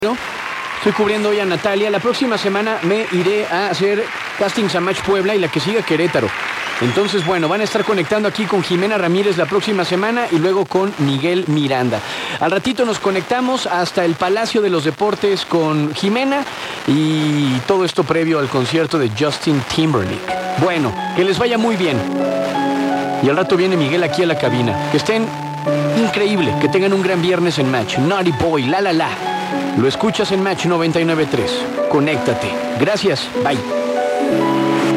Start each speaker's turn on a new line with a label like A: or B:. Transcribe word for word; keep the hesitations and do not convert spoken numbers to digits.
A: Estoy cubriendo hoy a Natalia. La próxima semana me iré a hacer castings a Match Puebla y la que siga Querétaro. Entonces, bueno, van a estar conectando aquí con Jimena Ramírez la próxima semana y luego con Miguel Miranda. Al ratito nos conectamos hasta el Palacio de los Deportes con Jimena y todo esto previo al concierto de Justin Timberlake. Bueno, que les vaya muy bien. Y al rato viene Miguel aquí a la cabina. Que estén increíble, que tengan un gran viernes en Match. Naughty Boy, la la la. Lo escuchas en Match noventa y nueve punto tres. Conéctate. Gracias. Bye.